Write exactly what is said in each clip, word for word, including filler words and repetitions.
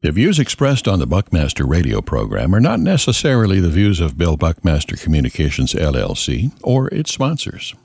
The views expressed on the Buckmaster radio program are not necessarily the views of Bill Buckmaster Communications, L L C, or its sponsors.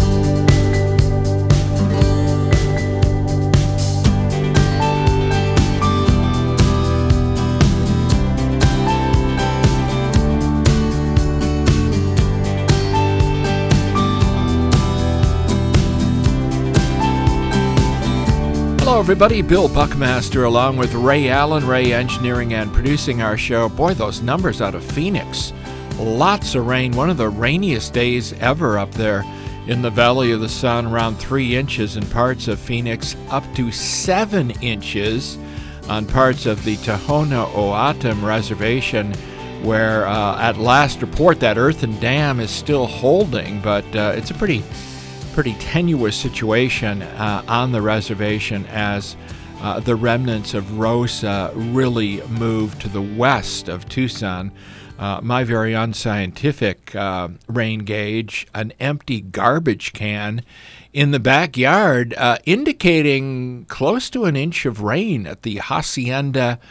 Hello, everybody. Bill Buckmaster along with Ray Allen, Ray engineering and producing our show. Boy, those numbers out of Phoenix. Lots of rain. One of the rainiest days ever up there in the Valley of the Sun. Around three inches in parts of Phoenix, up to seven inches on parts of the Tohono O'odham Reservation, where uh, at last report that earthen dam is still holding, but uh, it's a pretty pretty tenuous situation uh, on the reservation as uh, the remnants of Rosa really move to the west of Tucson. Uh, my very unscientific uh, rain gauge, an empty garbage can in the backyard, uh, indicating close to an inch of rain at the Hacienda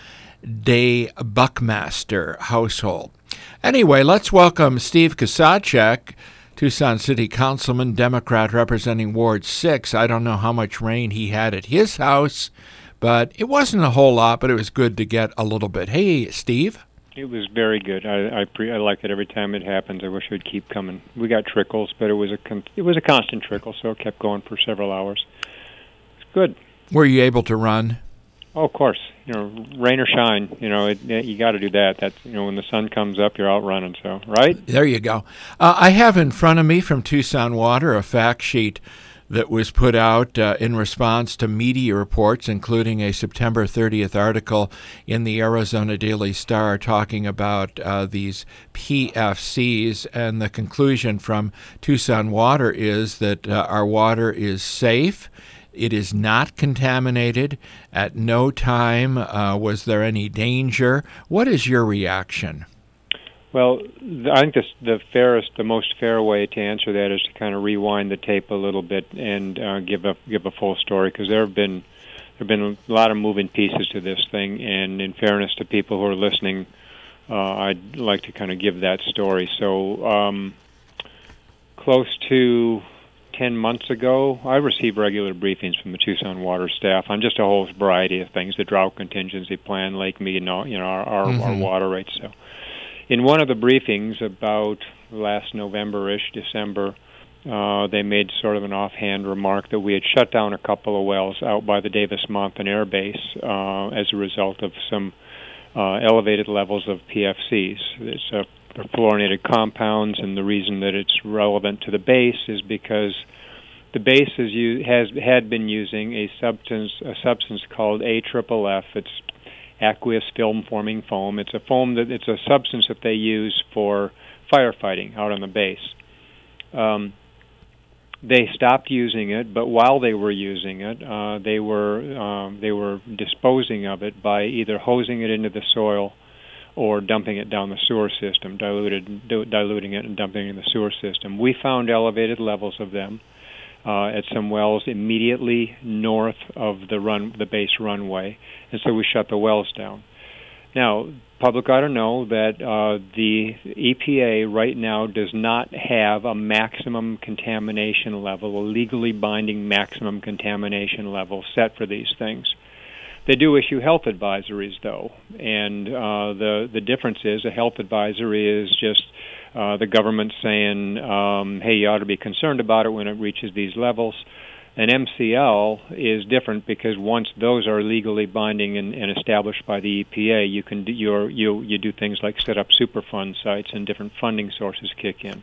de Buckmaster household. Anyway, let's welcome Steve Kusacek, Tucson City Councilman, Democrat representing Ward six. I don't know how much rain he had at his house, but it wasn't a whole lot, but it was good to get a little bit. Hey, Steve? It was very good. I I, pre- I like it every time it happens. I wish it would keep coming. We got trickles, but it was a con- it was a constant trickle, so it kept going for several hours. It's good. Were you able to run? Oh, of course. You know, rain or shine, you know, it, it, you got to do that. That's, you know, when the sun comes up, you're out running, so, right? There you go. Uh, I have in front of me from Tucson Water a fact sheet that was put out uh, in response to media reports, including a September thirtieth article in the Arizona Daily Star talking about uh, these P F Cs. And the conclusion from Tucson Water is that uh, our water is safe. It is not contaminated. At no time uh, was there any danger. What is your reaction? Well, I think this, the fairest, the most fair way to answer that is to kind of rewind the tape a little bit and uh, give a give a full story, because there have been there have been a lot of moving pieces to this thing. And in fairness to people who are listening, uh, I'd like to kind of give that story. So, um, close to ten months ago, I received regular briefings from the Tucson Water staff on just a whole variety of things: the drought contingency plan, Lake Mead, and all, you know, our our, mm-hmm. our water rates. So, in one of the briefings about last November-ish, December, uh, they made sort of an offhand remark that we had shut down a couple of wells out by the Davis-Monthan Air Base uh, as a result of some uh, elevated levels of P F Cs. It's a fluorinated compounds, and the reason that it's relevant to the base is because the base is u- has had been using a substance a substance called A F F. It's aqueous film forming foam. It's a foam that it's a substance that they use for firefighting out on the base. Um, they stopped using it, but while they were using it, uh, they were um, they were disposing of it by either hosing it into the soil or dumping it down the sewer system, diluted, diluting it and dumping it in the sewer system. We found elevated levels of them uh, at some wells immediately north of the run, the base runway, and so we shut the wells down. Now, public ought to know that uh, the E P A right now does not have a maximum contamination level, a legally binding maximum contamination level set for these things. They do issue health advisories, though, and uh, the the difference is a health advisory is just uh, the government saying, um, hey, you ought to be concerned about it when it reaches these levels. An M C L is different because once those are legally binding and, and established by the E P A, you can do, you're, you you do things like set up Superfund sites and different funding sources kick in.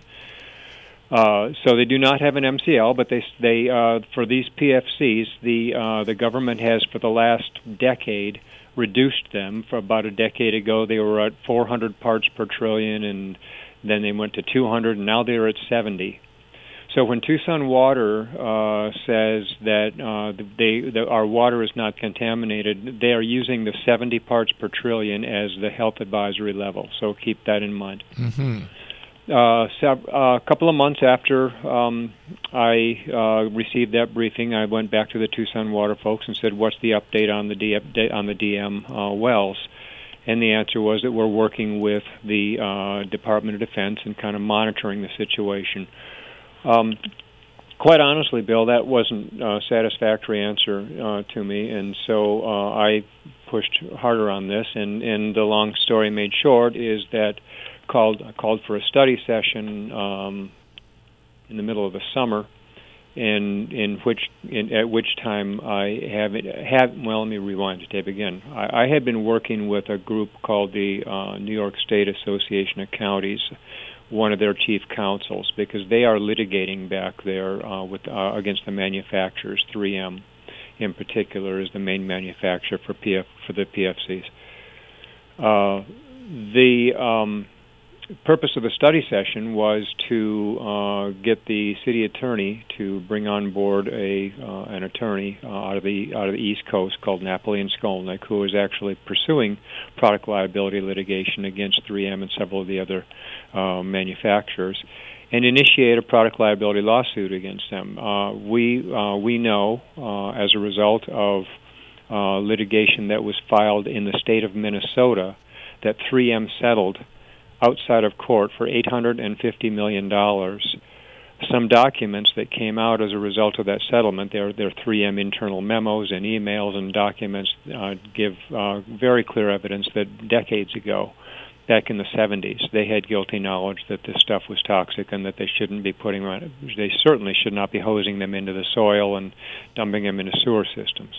Uh, so they do not have an M C L, but they they uh, for these P F Cs, the uh, the government has for the last decade reduced them. For about a decade ago, they were at four hundred parts per trillion, and then they went to two hundred, and now they're at seventy. So when Tucson Water uh, says that uh, they that our water is not contaminated, they are using the seventy parts per trillion as the health advisory level. So keep that in mind. Mm-hmm. uh, sev- uh, a couple of months after um, I uh, received that briefing, I went back to the Tucson Water folks and said, "What's the update on the D- on the D M uh, wells?" And the answer was that we're working with the uh, Department of Defense and kind of monitoring the situation. Um, quite honestly, Bill, that wasn't a satisfactory answer uh, to me, and so uh, I pushed harder on this. And, and the long story made short is that called called for a study session um, in the middle of the summer, in in which in, at which time I have have well let me rewind the tape again. I, I had been working with a group called the uh, New York State Association of Counties, one of their chief counsels, because they are litigating back there uh, with uh, against the manufacturers. three M in particular is the main manufacturer for P F for the P F Cs. Uh, the um, purpose of the study session was to uh, get the city attorney to bring on board a uh, an attorney uh, out of the out of the East Coast called Napoli and Skolnick, who is actually pursuing product liability litigation against three M and several of the other uh, manufacturers, and initiate a product liability lawsuit against them. Uh, we uh, we know uh, as a result of uh, litigation that was filed in the state of Minnesota that three M settled outside of court for eight hundred fifty million dollars. Some documents that came out as a result of that settlement, their their three M internal memos and emails and documents uh, give uh, very clear evidence that decades ago, back in the seventies, they had guilty knowledge that this stuff was toxic and that they shouldn't be putting them, they certainly should not be hosing them into the soil and dumping them into sewer systems.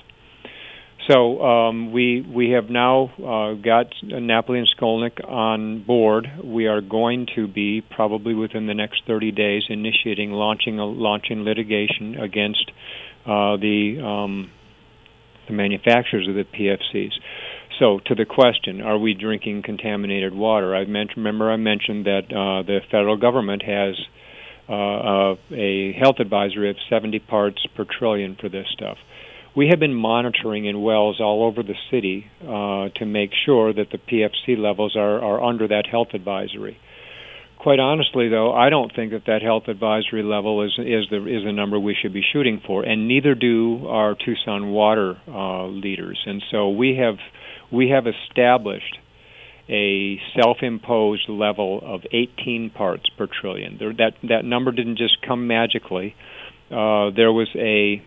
So um, we we have now uh, got Napoli and Skolnick on board. We are going to be probably within the next thirty days initiating launching a, launching litigation against uh, the um, the manufacturers of the P F Cs. So to the question, are we drinking contaminated water? I mentioned, remember I mentioned that uh, the federal government has uh, uh, a health advisory of seventy parts per trillion for this stuff. We have been monitoring in wells all over the city uh, to make sure that the P F C levels are, are under that health advisory. Quite honestly, though, I don't think that that health advisory level is is the is the number we should be shooting for, and neither do our Tucson water uh, leaders. And so we have we have established a self-imposed level of eighteen parts per trillion. There, that that number didn't just come magically. Uh, there was a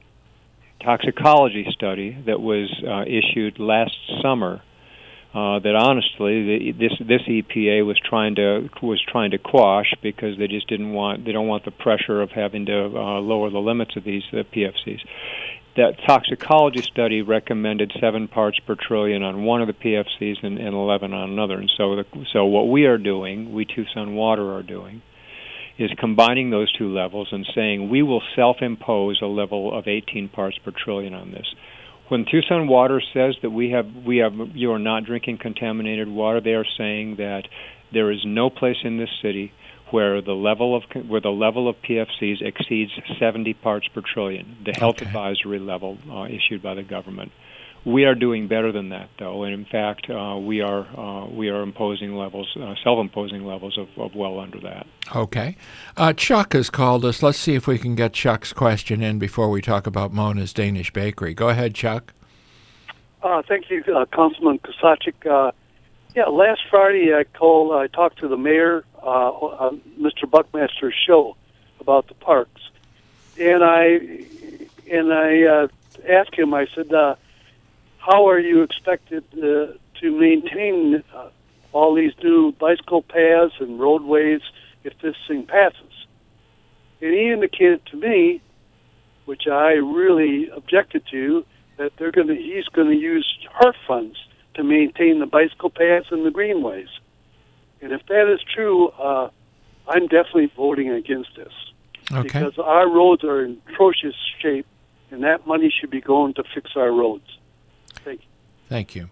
toxicology study that was uh, issued last summer uh, that honestly the, this this E P A was trying to was trying to quash because they just didn't want they don't want the pressure of having to uh, lower the limits of these uh, P F Cs. That toxicology study recommended seven parts per trillion on one of the P F Cs and, and eleven on another. And so the, so what we are doing, we Tucson Water are doing, is combining those two levels and saying we will self-impose a level of eighteen parts per trillion on this. When Tucson Water says that we have we have you are not drinking contaminated water, they are saying that there is no place in this city where the level of where the level of P F Cs exceeds seventy parts per trillion, the health okay. advisory level uh, issued by the government. We are doing better than that, though, and in fact, uh, we are uh, we are imposing levels, uh, self-imposing levels of, of well under that. Okay, uh, Chuck has called us. Let's see if we can get Chuck's question in before we talk about Mona's Danish Bakery. Go ahead, Chuck. Uh, thank you, uh, Councilman Kusachik. Uh, yeah, last Friday I called. I talked to the mayor uh, on Mister Buckmaster's show about the parks, and I and I uh, asked him. I said, Uh, how are you expected uh, to maintain uh, all these new bicycle paths and roadways if this thing passes? And he indicated to me, which I really objected to, that they're going to he's going to use H A R F funds to maintain the bicycle paths and the greenways. And if that is true, uh, I'm definitely voting against this. Okay. Because our roads are in atrocious shape, and that money should be going to fix our roads. Thank you. Thank you.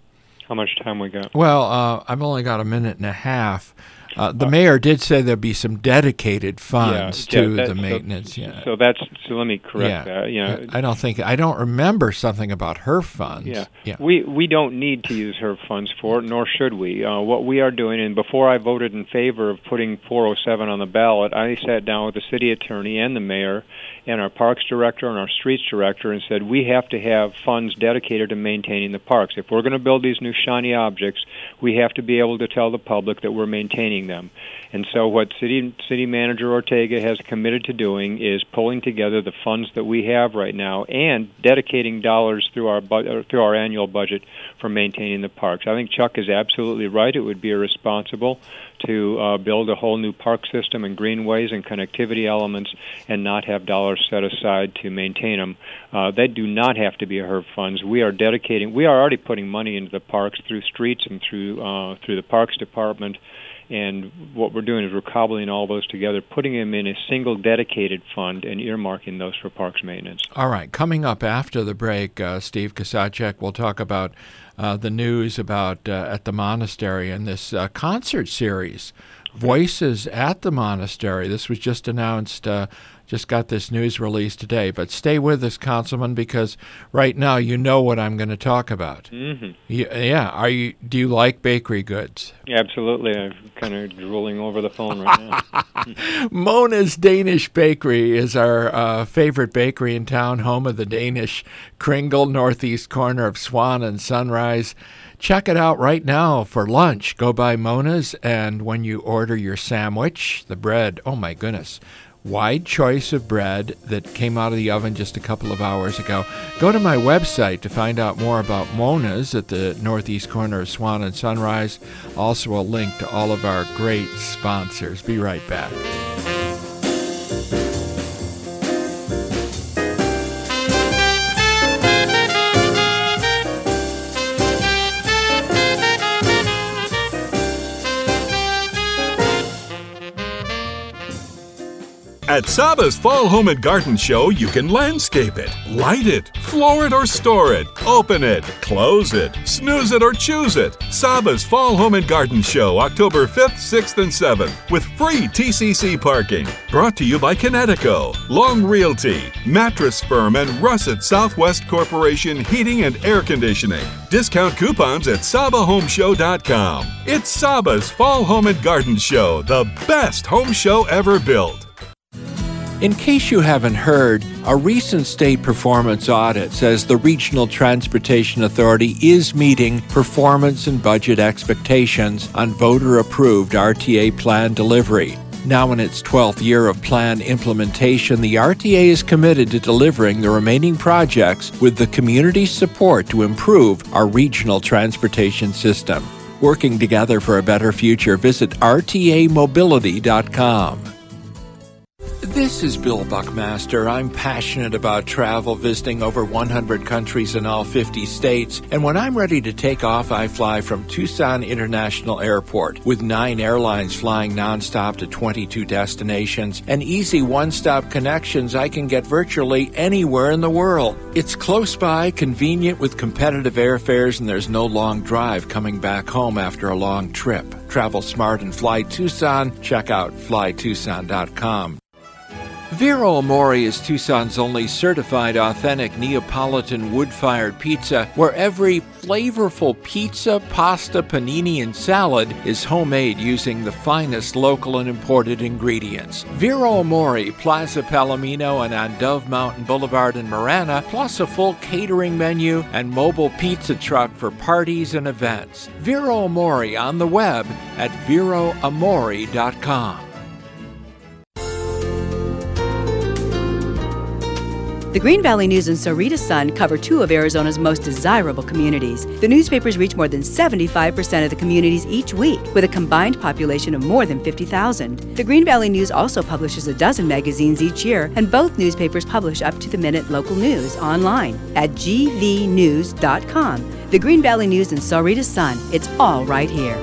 how much time we got? Well, uh, I've only got a minute and a half. Uh, the mayor did say there'd be some dedicated funds yeah, to yeah, the so, maintenance. Yeah. So that's so. Let me correct yeah. that. You know, I don't think I don't remember something about her funds. Yeah. yeah. We we don't need to use her funds for it, nor should we. Uh, what we are doing, and before I voted in favor of putting four oh seven on the ballot, I sat down with the city attorney and the mayor and our parks director and our streets director and said we have to have funds dedicated to maintaining the parks. If we're going to build these new shiny objects, we have to be able to tell the public that we're maintaining them. And so what city city manager Ortega has committed to doing is pulling together the funds that we have right now and dedicating dollars through our bu- through our annual budget for maintaining the parks. I think Chuck is absolutely right. It would be irresponsible to uh, build a whole new park system and greenways and connectivity elements and not have dollars set aside to maintain them. Uh, they do not have to be H E R B funds. We are dedicating. We are already putting money into the parks through streets and through uh, through the Parks Department. And what we're doing is we're cobbling all those together, putting them in a single dedicated fund and earmarking those for parks maintenance. All right. Coming up after the break, uh, Steve Kusacek will talk about uh, the news about uh, at the monastery and this uh, concert series, Voices at the Monastery. This was just announced, uh, just got this news release today. But stay with us, Councilman, because right now you know what I'm going to talk about. Mm-hmm. Yeah. Are you? Do you like bakery goods? Absolutely. I'm kind of drooling over the phone right now. Mona's Danish Bakery is our uh, favorite bakery in town, home of the Danish Kringle, northeast corner of Swan and Sunrise. Check it out right now for lunch. Go by Mona's, and when you order your sandwich, the bread, oh my goodness, wide choice of bread that came out of the oven just a couple of hours ago. Go to my website to find out more about Mona's at the northeast corner of Swan and Sunrise. Also a link to all of our great sponsors. Be right back. At Saba's Fall Home and Garden Show, you can landscape it, light it, floor it or store it, open it, close it, snooze it or choose it. Saba's Fall Home and Garden Show, October fifth, sixth, and seventh, with free T C C parking. Brought to you by Connecticut, Long Realty, Mattress Firm, and Russet Southwest Corporation Heating and Air Conditioning. Discount coupons at Saba Home Show dot com. It's Saba's Fall Home and Garden Show, the best home show ever built. In case you haven't heard, a recent state performance audit says the Regional Transportation Authority is meeting performance and budget expectations on voter-approved R T A plan delivery. Now in its twelfth year of plan implementation, the R T A is committed to delivering the remaining projects with the community's support to improve our regional transportation system. Working together for a better future, visit R T A mobility dot com. This is Bill Buckmaster. I'm passionate about travel, visiting over one hundred countries in all fifty states. And when I'm ready to take off, I fly from Tucson International Airport. With nine airlines flying nonstop to twenty-two destinations and easy one-stop connections, I can get virtually anywhere in the world. It's close by, convenient with competitive airfares, and there's no long drive coming back home after a long trip. Travel smart and fly Tucson. Check out fly tucson dot com. Vero Amore is Tucson's only certified authentic Neapolitan wood-fired pizza, where every flavorful pizza, pasta, panini, and salad is homemade using the finest local and imported ingredients. Vero Amore, Plaza Palomino, and on Dove Mountain Boulevard in Marana, plus a full catering menu and mobile pizza truck for parties and events. Vero Amore on the web at vero amore dot com. The Green Valley News and Sahuarita Sun cover two of Arizona's most desirable communities. The newspapers reach more than seventy-five percent of the communities each week, with a combined population of more than fifty thousand. The Green Valley News also publishes a dozen magazines each year, and both newspapers publish up-to-the-minute local news online at g v news dot com. The Green Valley News and Sahuarita Sun, it's all right here.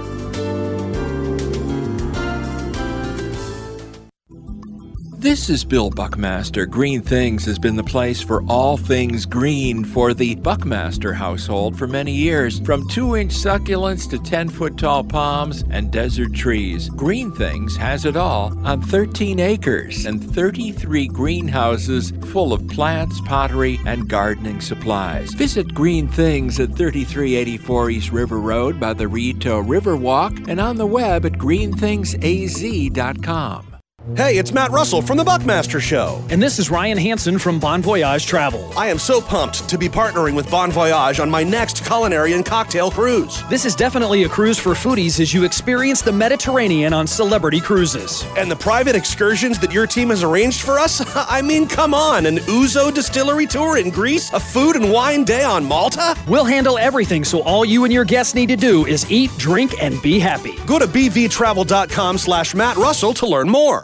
This is Bill Buckmaster. Green Things has been the place for all things green for the Buckmaster household for many years. From two-inch succulents to ten-foot-tall palms and desert trees, Green Things has it all on thirteen acres and thirty-three greenhouses full of plants, pottery, and gardening supplies. Visit Green Things at thirty-three eighty-four East River Road by the Rito Riverwalk and on the web at green things a z dot com. Hey, it's Matt Russell from The Buckmaster Show. And this is Ryan Hansen from Bon Voyage Travel. I am so pumped to be partnering with Bon Voyage on my next culinary and cocktail cruise. This is definitely a cruise for foodies as you experience the Mediterranean on Celebrity Cruises. And the private excursions that your team has arranged for us? I mean, come on, an Ouzo distillery tour in Greece? A food and wine day on Malta? We'll handle everything, so all you and your guests need to do is eat, drink, and be happy. Go to b v travel dot com slash Matt Russell to learn more.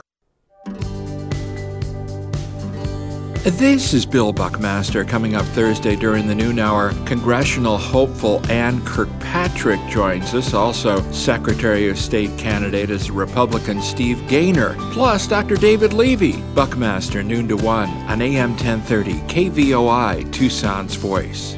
This is Bill Buckmaster. Coming up Thursday during the noon hour, congressional hopeful Ann Kirkpatrick joins us. Also, Secretary of State candidate is Republican Steve Gaynor. Plus, Doctor David Levy. Buckmaster, noon to one on A M ten thirty, K V O I, Tucson's Voice.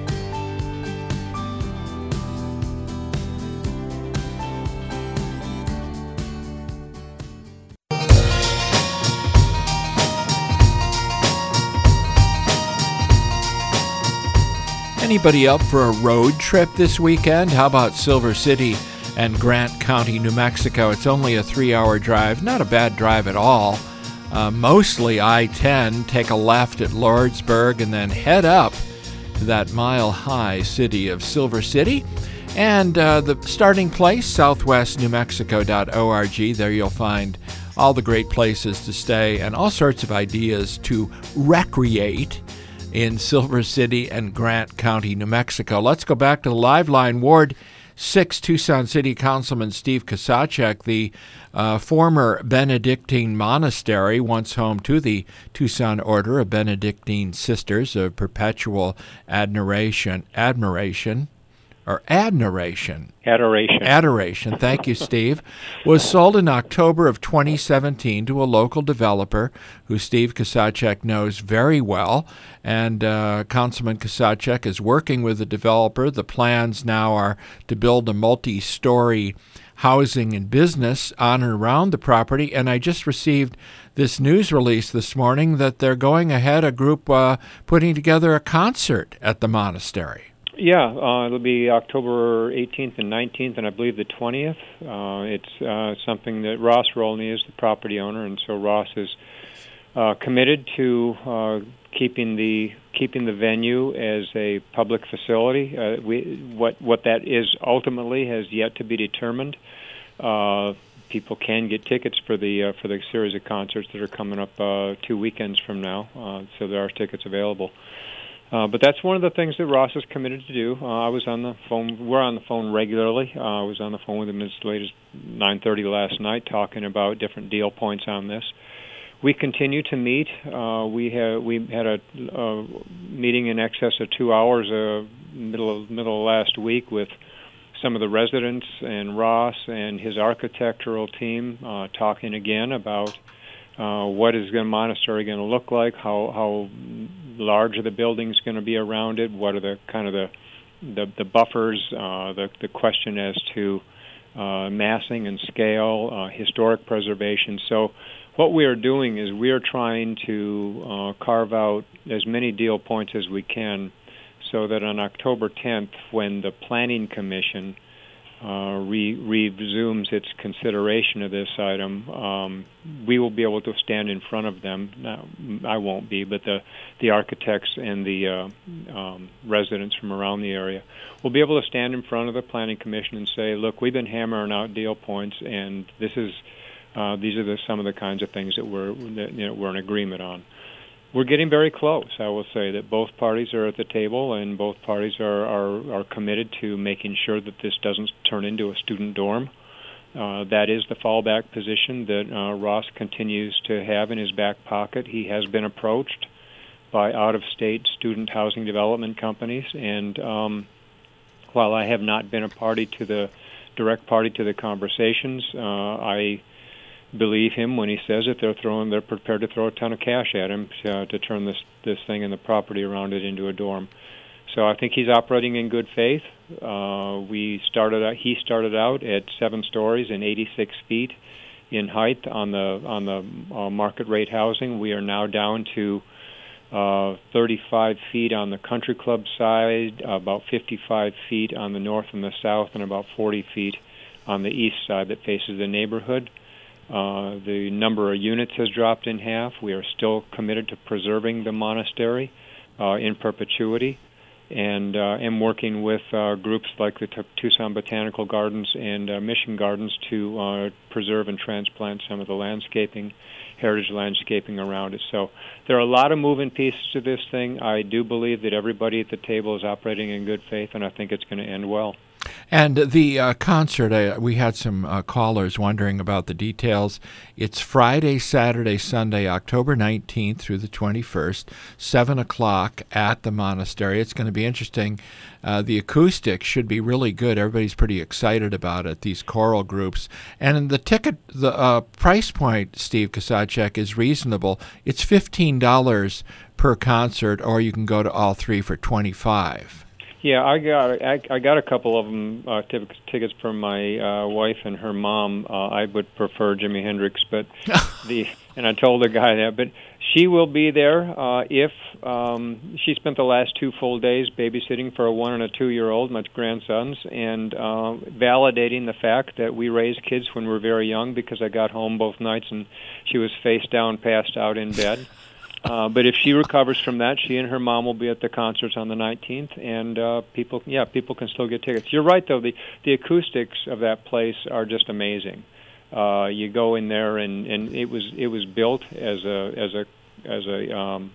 Anybody up for a road trip this weekend? How about Silver City and Grant County, New Mexico? It's only a three-hour drive. Not a bad drive at all. Uh, mostly I ten. Take a left at Lordsburg and then head up to that mile-high city of Silver City. And uh, the starting place, southwest new mexico dot org. There you'll find all the great places to stay and all sorts of ideas to recreate in Silver City and Grant County, New Mexico. Let's go back to the live line. Ward six, Tucson City Councilman Steve Kusacek, the uh, former Benedictine monastery, once home to the Tucson Order of Benedictine Sisters of Perpetual Admiration, admiration, or admiration. Adoration. Adoration. Thank you, Steve. Was sold in October of twenty seventeen to a local developer who Steve Kusacek knows very well. And uh, Councilman Kusacek is working with the developer. The plans now are to build a multi-story housing and business on and around the property. And I just received this news release this morning that they're going ahead, a group uh, putting together a concert at the monastery. Yeah, uh, it'll be October eighteenth and nineteenth, and I believe the twentieth. Uh, it's uh, something that Ross Rolney is the property owner, and so Ross is uh, committed to uh, keeping the keeping the venue as a public facility. Uh, we, what what that is ultimately has yet to be determined. Uh, people can get tickets for the uh, for the series of concerts that are coming up uh, two weekends from now, uh, so there are tickets available. Uh, but that's one of the things that Ross is committed to do. Uh, I was on the phone. We're on the phone regularly. Uh, I was on the phone with him as late as nine thirty last night, talking about different deal points on this. We continue to meet. Uh, we have we had a, a meeting in excess of two hours, uh, middle of, middle of last week, with some of the residents and Ross and his architectural team, uh, talking again about uh, what is the monastery going to look like, how how large are the buildings going to be around it, what are the kind of the the, the buffers, uh, the the question as to uh, massing and scale, uh, historic preservation. So what we are doing is we are trying to uh, carve out as many deal points as we can, so that on October tenth, when the Planning Commission uh, re- resumes its consideration of this item, um, we will be able to stand in front of them. Now, I won't be, but the, the architects and the uh, um, residents from around the area will be able to stand in front of the Planning Commission and say, look, we've been hammering out deal points, and this is uh, these are the, some of the kinds of things that we're, that, you know, we're in agreement on. We're getting very close. I will say that both parties are at the table, and both parties are, are, are committed to making sure that this doesn't turn into a student dorm. Uh, that is the fallback position that uh, Ross continues to have in his back pocket. He has been approached by out-of-state student housing development companies, and um, while I have not been a party to the direct party to the conversations, uh, I believe him when he says that they're throwing, they're prepared to throw a ton of cash at him to, to turn this this thing and the property around it into a dorm. So I think he's operating in good faith. Uh, we started out, he started out at seven stories and eighty-six feet in height on the on the uh, market rate housing. We are now down to uh, thirty-five feet on the country club side, about fifty-five feet on the north and the south, and about forty feet on the east side that faces the neighborhood. Uh, the number of units has dropped in half. We are still committed to preserving the monastery uh, in perpetuity, and uh, am working with uh, groups like the Tucson Botanical Gardens and uh, Mission Gardens to uh, preserve and transplant some of the landscaping, heritage landscaping around it. So there are a lot of moving pieces to this thing. I do believe that everybody at the table is operating in good faith, and I think it's going to end well. And the uh, concert, uh, we had some uh, callers wondering about the details. It's Friday, Saturday, Sunday, October nineteenth through the twenty-first, seven o'clock at the monastery. It's going to be interesting. Uh, the acoustics should be really good. Everybody's pretty excited about it, these choral groups. And the ticket, the uh, price point, Steve Kusacek, is reasonable. It's fifteen dollars per concert, or you can go to all three for twenty-five dollars. Yeah, I got I, I got a couple of them uh, t- tickets from my uh, wife and her mom. Uh, I would prefer Jimi Hendrix, but the and I told the guy that. But she will be there uh, if um, she spent the last two full days babysitting for a one and a two year old, my grandsons, and uh, validating the fact that we raised kids when we were very young. Because I got home both nights and she was face down, passed out in bed. Uh, but if she recovers from that, she and her mom will be at the concerts on the nineteenth, and uh, people, yeah, people can still get tickets. You're right, though. The the acoustics of that place are just amazing. Uh, you go in there, and, and it was it was built as a as a as a um,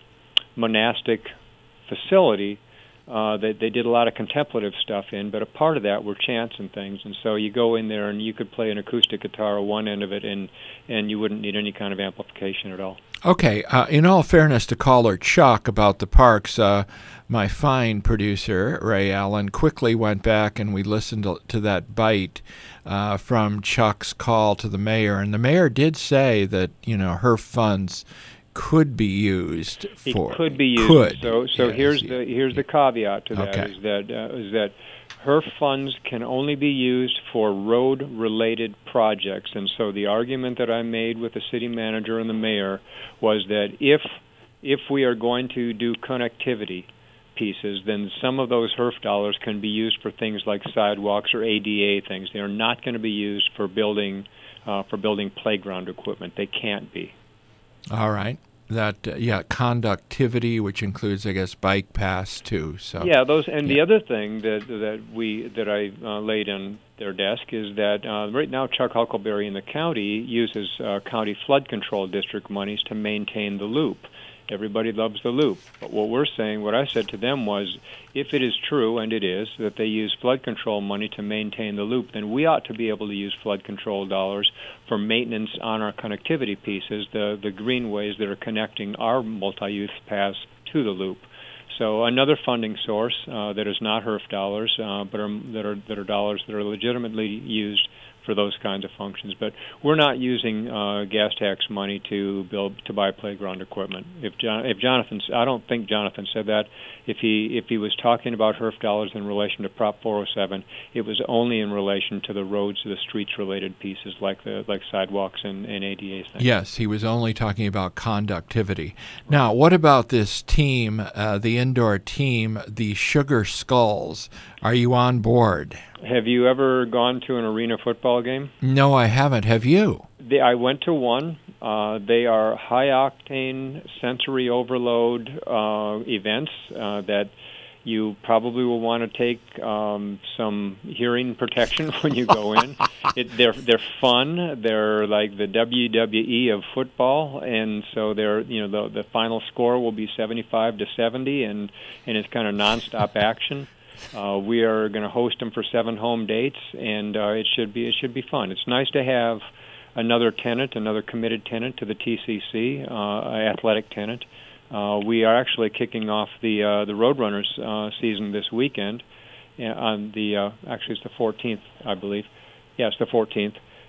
monastic facility. Uh, they they did a lot of contemplative stuff in, but a part of that were chants and things. And so you go in there, and you could play an acoustic guitar at one end of it, and and you wouldn't need any kind of amplification at all. Okay, uh, in all fairness to caller Chuck about the parks, uh, my fine producer, Ray Allen, quickly went back and we listened to, to that bite uh, from Chuck's call to the mayor. And the mayor did say that, you know, her funds could be used for... It could be used. Could. So so yes, here's yeah. the here's the caveat to that, okay. is that uh, is that her funds can only be used for road-related projects. And so the argument that I made with the city manager and the mayor was that if if we are going to do connectivity pieces, then some of those H E R F dollars can be used for things like sidewalks or A D A things. They are not going to be used for building uh, for building playground equipment. They can't be. All right. That uh, yeah, conductivity, which includes, I guess, bike paths too. So yeah, those and yeah. the other thing that that we that I uh, laid on their desk is that uh, right now Chuck Huckleberry in the county uses uh, county flood control district monies to maintain the loop. Everybody loves the loop, but what we're saying, what I said to them was, if it is true, and it is, that they use flood control money to maintain the loop, then we ought to be able to use flood control dollars for maintenance on our connectivity pieces, the the greenways that are connecting our multi-use paths to the loop. So another funding source uh, that is not H E R F dollars, uh, but are, that are that are dollars that are legitimately used for those kinds of functions. But we're not using uh, gas tax money to build to buy playground equipment. If John, if Jonathan, I don't think Jonathan said that. If he if he was talking about H E R F dollars in relation to Prop four oh seven, it was only in relation to the roads, the streets related pieces like the like sidewalks and, and A D A things. Yes, he was only talking about conductivity. Now, what about this team, uh, the indoor team, the Sugar Skulls? Are you on board? Have you ever gone to an arena football game? No, I haven't. Have you? They, I went to one. Uh, they are high-octane, sensory overload uh, events uh, that you probably will want to take um, some hearing protection when you go in. It, they're they're fun. They're like the W W E of football, and so they're you know the the final score will be seventy-five to seventy, and and it's kind of nonstop action. Uh, we are going to host them for seven home dates, and uh, it should be it should be fun. It's nice to have another tenant, another committed tenant to the T C C, uh, athletic tenant. Uh, we are actually kicking off the uh, the Roadrunners uh, season this weekend. On the uh, actually it's the fourteenth, I believe. Yes, the fourteenth,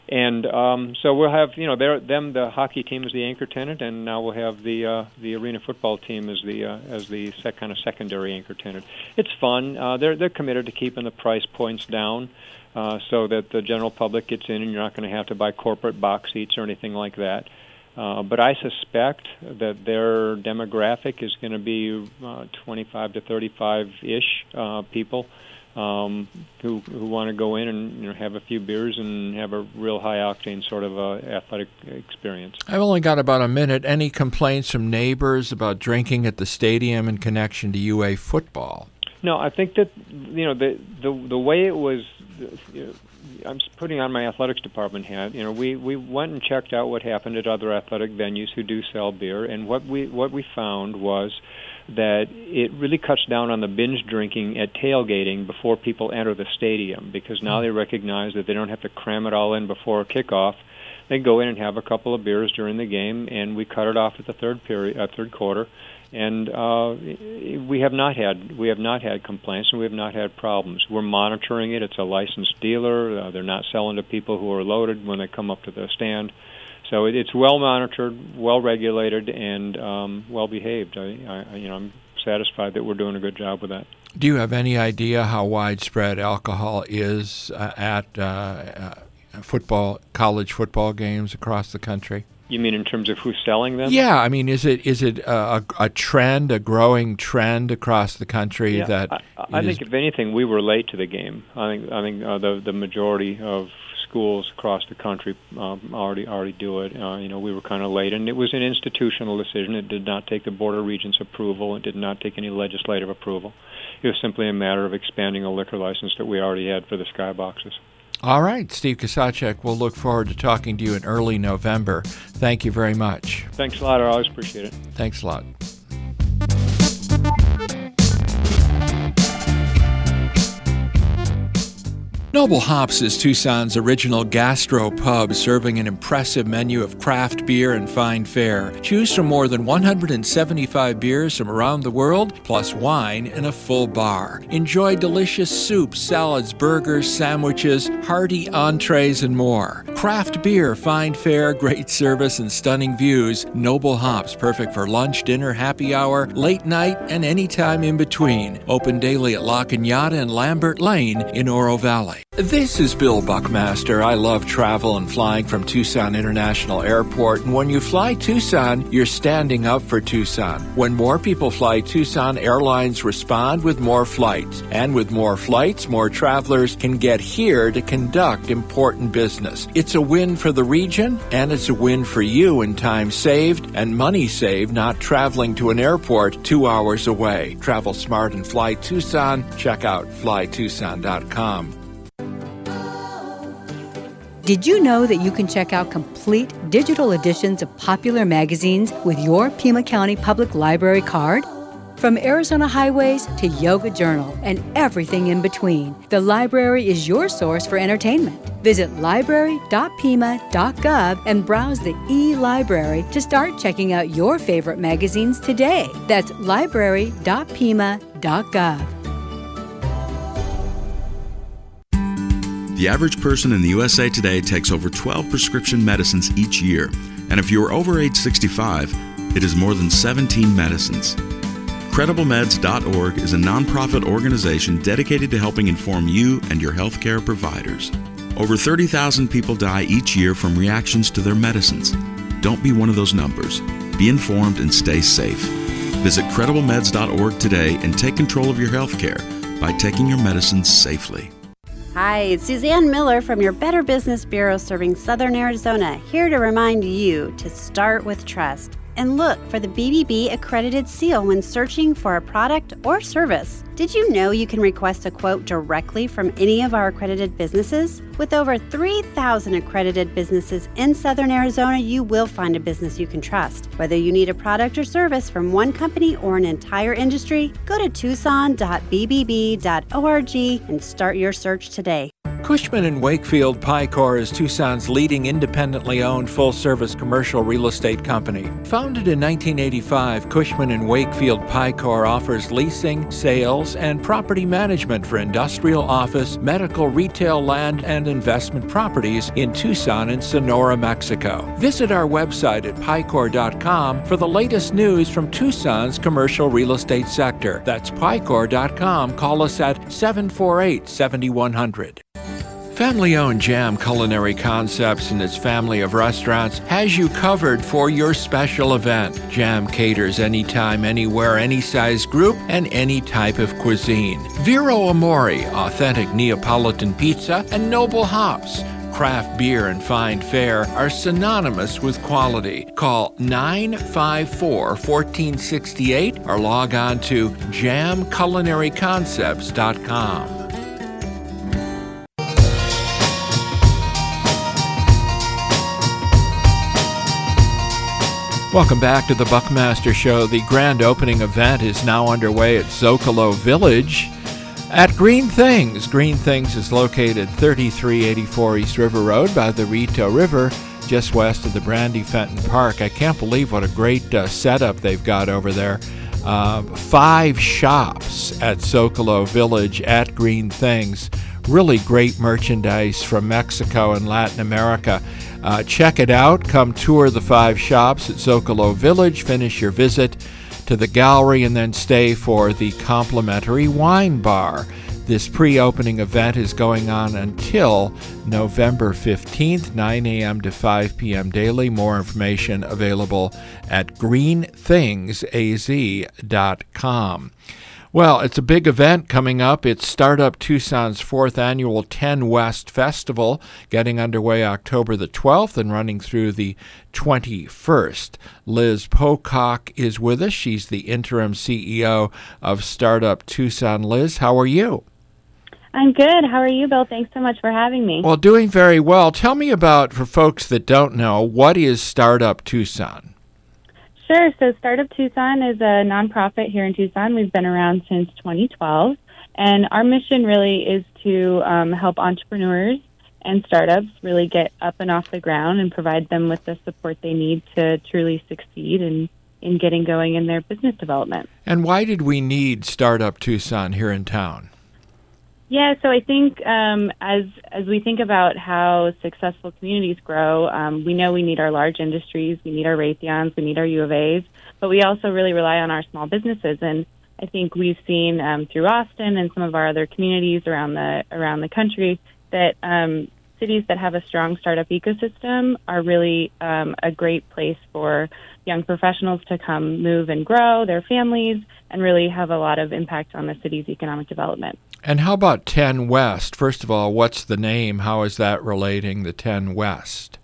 And um, so we'll have, you know, they're, them, the hockey team is the anchor tenant, and now we'll have the uh, the arena football team as the uh, as the sec- kind of secondary anchor tenant. It's fun. Uh, they're they're committed to keeping the price points down, uh, so that the general public gets in, and you're not going to have to buy corporate box seats or anything like that. Uh, but I suspect that their demographic is going to be uh, twenty-five to thirty-five-ish uh, people. Um, who who want to go in and, you know, have a few beers and have a real high octane sort of uh, athletic experience. I've only got about a minute. Any complaints from neighbors about drinking at the stadium in connection to U A football? No, I think that, you know, the the the way it was. You know, I'm putting on my athletics department hat. You know, we, we went and checked out what happened at other athletic venues who do sell beer, and what we what we found was that it really cuts down on the binge drinking at tailgating before people enter the stadium, because now they recognize that they don't have to cram it all in before kickoff. They go in and have a couple of beers during the game, and we cut it off at the third period, uh, third quarter. And uh, we have not had we have not had complaints, and we have not had problems. We're monitoring it. It's a licensed dealer. Uh, they're not selling to people who are loaded when they come up to the stand. So it, it's well monitored, well regulated, and um, well behaved. I, I, you know, I'm satisfied that we're doing a good job with that. Do you have any idea how widespread alcohol is uh, at uh, uh, football, college football games across the country? You mean in terms of who's selling them? Yeah, I mean, is it is it a, a trend, a growing trend across the country yeah, that? I, I is... think if anything, we were late to the game. I think I think uh, the the majority of schools across the country um, already already do it. Uh, you know, we were kind of late, and it was an institutional decision. It did not take the Board of Regents approval. It did not take any legislative approval. It was simply a matter of expanding a liquor license that we already had for the skyboxes. All right, Steve Kusacek, we'll look forward to talking to you in early November. Thank you very much. Thanks a lot. I always appreciate it. Thanks a lot. Noble Hops is Tucson's original gastro pub, serving an impressive menu of craft beer and fine fare. Choose from more than one hundred seventy-five beers from around the world, plus wine and a full bar. Enjoy delicious soups, salads, burgers, sandwiches, hearty entrees, and more. Craft beer, fine fare, great service, and stunning views. Noble Hops, perfect for lunch, dinner, happy hour, late night, and any time in between. Open daily at La Cañada and Lambert Lane in Oro Valley. This is Bill Buckmaster. I love travel and flying from Tucson International Airport. And when you fly Tucson, you're standing up for Tucson. When more people fly Tucson, airlines respond with more flights. And with more flights, more travelers can get here to conduct important business. It's a win for the region, and it's a win for you in time saved and money saved not traveling to an airport two hours away. Travel smart and fly Tucson. Check out fly tucson dot com. Did you know that you can check out complete digital editions of popular magazines with your Pima County Public Library card? From Arizona Highways to Yoga Journal and everything in between, the library is your source for entertainment. Visit library dot pima dot gov and browse the e-library to start checking out your favorite magazines today. That's library dot pima dot gov. The average person in the U S A today takes over twelve prescription medicines each year, and if you are over age sixty-five, it is more than seventeen medicines. Credible Meds dot org is a nonprofit organization dedicated to helping inform you and your healthcare providers. Over thirty thousand people die each year from reactions to their medicines. Don't be one of those numbers. Be informed and stay safe. Visit Credible Meds dot org today and take control of your healthcare by taking your medicines safely. Hi, it's Suzanne Miller from your Better Business Bureau serving Southern Arizona, here to remind you to start with trust and look for the B B B accredited seal when searching for a product or service. Did you know you can request a quote directly from any of our accredited businesses? With over three thousand accredited businesses in Southern Arizona, you will find a business you can trust. Whether you need a product or service from one company or an entire industry, go to tucson dot b b b dot org and start your search today. Cushman and Wakefield Picor is Tucson's leading independently owned full-service commercial real estate company. Founded in nineteen eighty-five, Cushman and Wakefield Picor offers leasing, sales, and property management for industrial, office, medical, retail, land, and investment properties in Tucson and Sonora, Mexico. Visit our website at picor dot com for the latest news from Tucson's commercial real estate sector. That's picor dot com. Call us at seven four eight, seven one zero zero. Family-owned Jam Culinary Concepts and its family of restaurants has you covered for your special event. Jam caters anytime, anywhere, any size group, and any type of cuisine. Vero Amore, authentic Neapolitan pizza, and Noble Hops, craft beer and fine fare, are synonymous with quality. Call nine five four, one four six eight or log on to jam culinary concepts dot com. Welcome back to the Buckmaster Show. The grand opening event is now underway at Zocalo Village at Green Things. Green Things is located thirty-three eighty-four East River Road by the Rito River, just west of the Brandy Fenton Park. I can't believe what a great uh, setup they've got over there. Uh, five shops at Zocalo Village at Green Things. Really great merchandise from Mexico and Latin America. Uh, check it out. Come tour the five shops at Zocalo Village. Finish your visit to the gallery and then stay for the complimentary wine bar. This pre-opening event is going on until November fifteenth, nine a.m. to five p.m. daily. More information available at green things a z dot com. Well, it's a big event coming up. It's Startup Tucson's fourth annual ten West Festival, getting underway October the twelfth and running through the twenty-first. Liz Pocock is with us. She's the interim C E O of Startup Tucson. Liz, how are you? I'm good. How are you, Bill? Thanks so much for having me. Well, doing very well. Tell me about, for folks that don't know, what is Startup Tucson? Sure. So Startup Tucson is a nonprofit here in Tucson. We've been around since twenty twelve, and our mission really is to um, help entrepreneurs and startups really get up and off the ground and provide them with the support they need to truly succeed in, in getting going in their business development. And why did we need Startup Tucson here in town? Yeah, so I think um, as as we think about how successful communities grow, um, we know we need our large industries, we need our Raytheons, we need our U of A's, but we also really rely on our small businesses. And I think we've seen um, through Austin and some of our other communities around the around the country that um, cities that have a strong startup ecosystem are really um, a great place for young professionals to come move and grow their families and really have a lot of impact on the city's economic development. And how about ten West? First of all, what's the name? How is that relating, the ten West?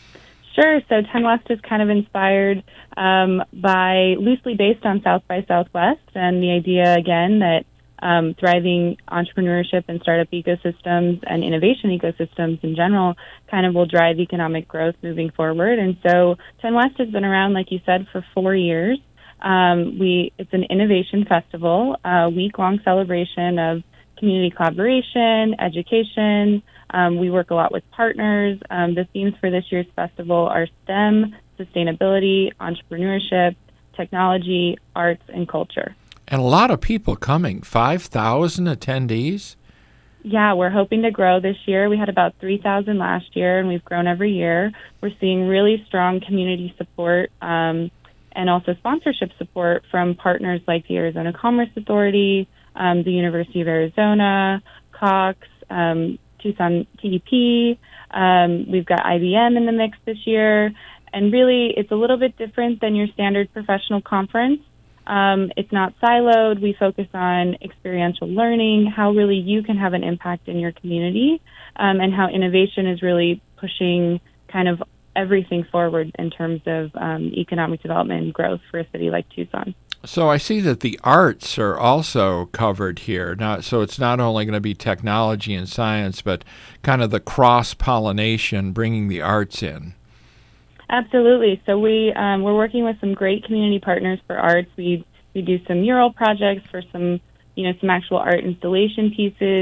Sure. So ten West is kind of inspired um, by, loosely based on South by Southwest, and the idea, again, that um, thriving entrepreneurship and startup ecosystems and innovation ecosystems in general kind of will drive economic growth moving forward. And so ten West has been around, like you said, for four years. Um, we It's an innovation festival, a week-long celebration of community collaboration, education. Um, we work a lot with partners. Um, the themes for this year's festival are STEM, sustainability, entrepreneurship, technology, arts, and culture. And a lot of people coming, five thousand attendees? Yeah, we're hoping to grow this year. We had about three thousand last year, and we've grown every year. We're seeing really strong community support um, and also sponsorship support from partners like the Arizona Commerce Authority, Um, the University of Arizona, Cox, um, Tucson T D P. Um, we've got I B M in the mix this year. And really, it's a little bit different than your standard professional conference. Um, it's not siloed. We focus on experiential learning, how really you can have an impact in your community, um, and how innovation is really pushing kind of everything forward in terms of um, economic development and growth for a city like Tucson. So I see that the arts are also covered here. Now, so it's not only going to be technology and science, but kind of the cross-pollination, bringing the arts in. Absolutely. So we um, we're working with some great community partners for arts. We we do some mural projects for some you know some actual art installation pieces.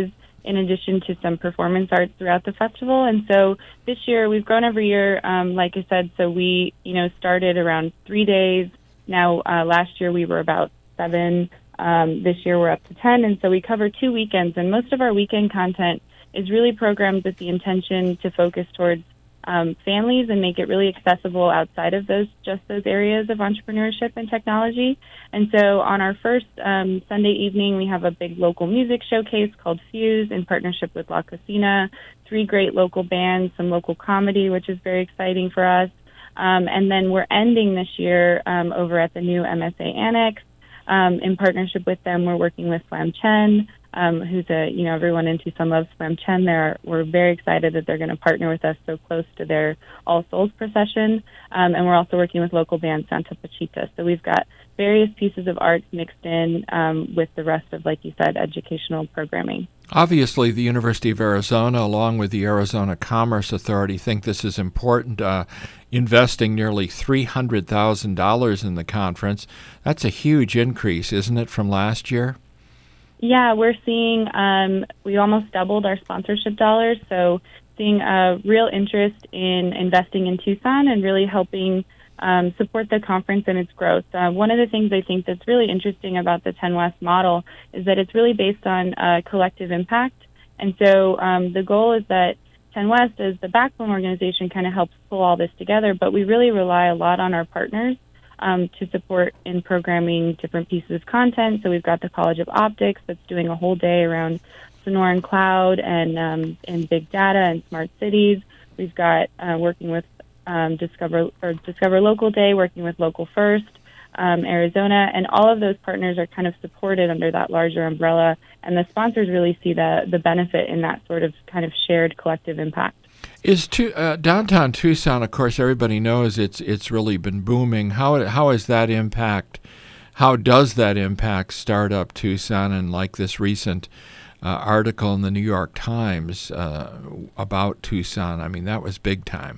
in addition to some performance arts throughout the festival. And so this year we've grown every year, um, like I said, so we, you know, started around three days. Now, uh, last year we were about seven. Um, this year we're up to ten. And so we cover two weekends, and most of our weekend content is really programmed with the intention to focus towards um, families and make it really accessible outside of those just those areas of entrepreneurship and technology. And so on our first um, Sunday evening, we have a big local music showcase called Fuse in partnership with La Cocina, three great local bands, some local comedy, which is very exciting for us. Um, and then we're ending this year um, over at the new M S A Annex. Um, in partnership with them, we're working with Slam Chen, um, who's a, you know, everyone in Tucson loves Slam Chen. They're, we're very excited that they're going to partner with us so close to their All Souls procession. Um, and we're also working with local band Santa Pachita. So we've got various pieces of arts mixed in um, with the rest of, like you said, educational programming. Obviously, the University of Arizona, along with the Arizona Commerce Authority, think this is important, uh, investing nearly three hundred thousand dollars in the conference. That's a huge increase, isn't it, from last year? Yeah, we're seeing, um, we almost doubled our sponsorship dollars, so seeing a real interest in investing in Tucson and really helping Um, support the conference and its growth. Uh, one of the things I think that's really interesting about the ten West model is that it's really based on uh, collective impact. And so um, the goal is that ten West, as the backbone organization, kind of helps pull all this together, but we really rely a lot on our partners um, to support in programming different pieces of content. So we've got the College of Optics that's doing a whole day around Sonoran Cloud and, um, and big data and smart cities. We've got uh, working with Um, Discover or Discover Local Day, working with Local First, um, Arizona, and all of those partners are kind of supported under that larger umbrella, and the sponsors really see the the benefit in that sort of kind of shared collective impact. Is to, uh, downtown Tucson, of course, everybody knows it's it's really been booming. How how is that impact? How does that impact startup Tucson? And like this recent uh, article in the New York Times uh, about Tucson, I mean, that was big time.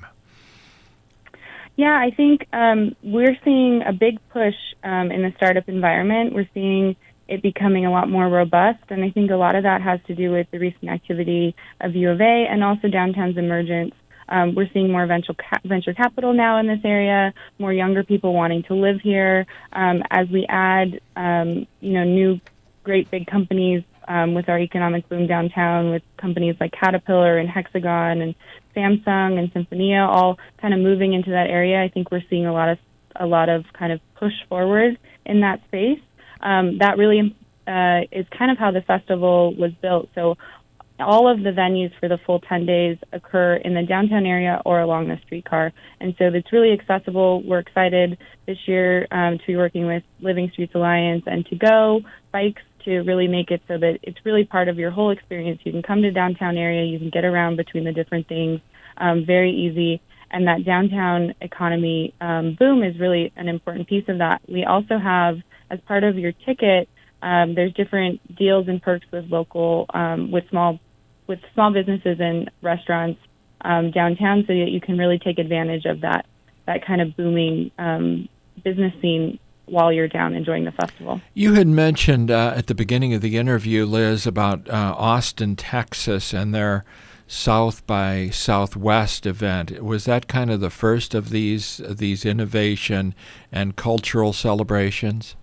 Yeah, I think um, we're seeing a big push um, in the startup environment. We're seeing it becoming a lot more robust, and I think a lot of that has to do with the recent activity of U of A and also downtown's emergence. Um, we're seeing more venture ca- venture capital now in this area, more younger people wanting to live here. Um, as we add, um, you know, new great big companies um, with our economic boom downtown, with companies like Caterpillar and Hexagon and Samsung and Symphonia all kind of moving into that area. I think we're seeing a lot of a lot of kind of push forward in that space. Um, that really uh, is kind of how the festival was built. So all of the venues for the full ten days occur in the downtown area or along the streetcar. And so it's really accessible. We're excited this year um, to be working with Living Streets Alliance and To Go Bikes to really make it so that it's really part of your whole experience. You can come to downtown area, you can get around between the different things, um, very easy. And that downtown economy um, boom is really an important piece of that. We also have, as part of your ticket, um, there's different deals and perks with local, um, with small, with small businesses and restaurants um, downtown, so that you can really take advantage of that that kind of booming um, business scene while you're down enjoying the festival. You had mentioned uh, at the beginning of the interview, Liz, about uh, Austin, Texas, and their South by Southwest event. Was that kind of the first of these these innovation and cultural celebrations?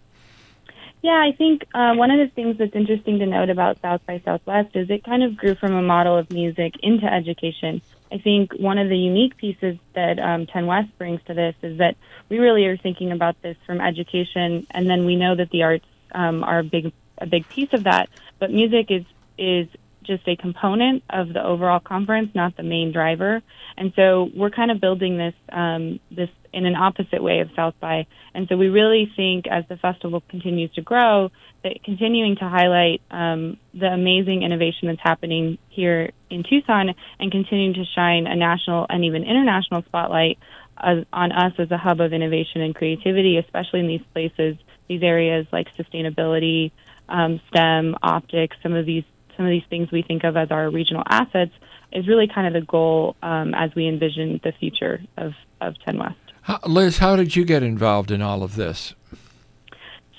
Yeah, I think uh, one of the things that's interesting to note about South by Southwest is it kind of grew from a model of music into education. I think one of the unique pieces that um, ten West brings to this is that we really are thinking about this from education, and then we know that the arts um, are a big a big piece of that. But music is is just a component of the overall conference, not the main driver. And so we're kind of building this um, this in an opposite way of South by. And so we really think as the festival continues to grow, that continuing to highlight um, the amazing innovation that's happening here in Tucson and continuing to shine a national and even international spotlight uh, on us as a hub of innovation and creativity, especially in these places, these areas like sustainability, um, STEM, optics, some of these some of these things we think of as our regional assets, is really kind of the goal um, as we envision the future of, of ten West. How, Liz, how did you get involved in all of this?